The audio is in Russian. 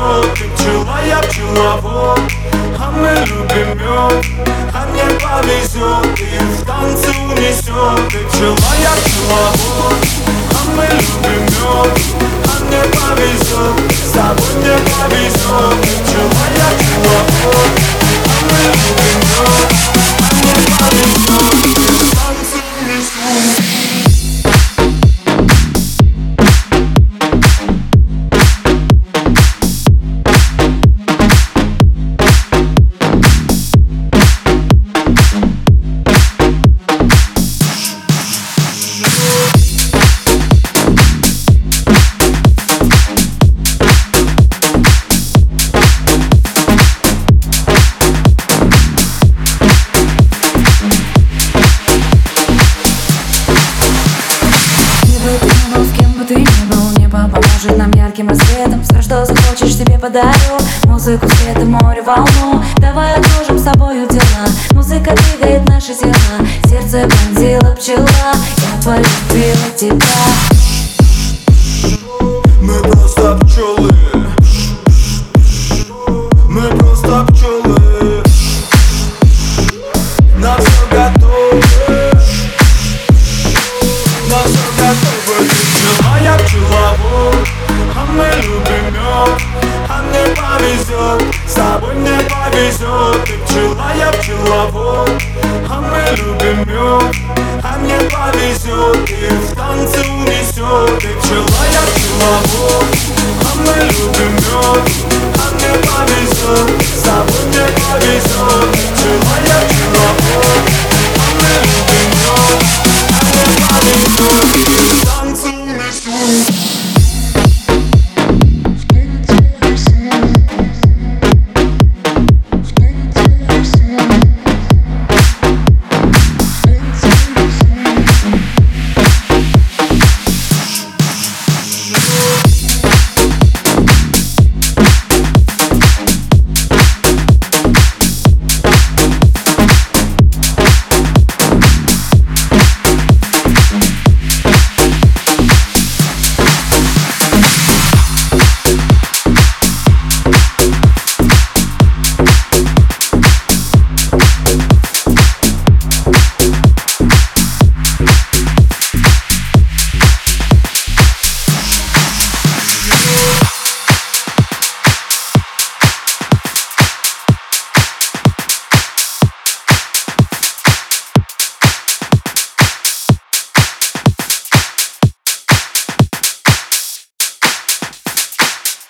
повезет. Ты пчела, я пчеловод, а мы любим мед. А мне повезет, и в танце унесет. Ты пчела, я пчеловод, а мы любим мед. А мне повезет, с тобой мне повезет. Ты пчела, я пчеловод, а мы любим мед. А мне повезет, и в танце унесет. Поможет нам ярким рассветом. Все, что захочешь, тебе подарю. Музыку, свет и море, волну. Давай отложим с тобою дела. Музыка двигает наши тела. Сердце пронзила пчела. Я полюбила тебя.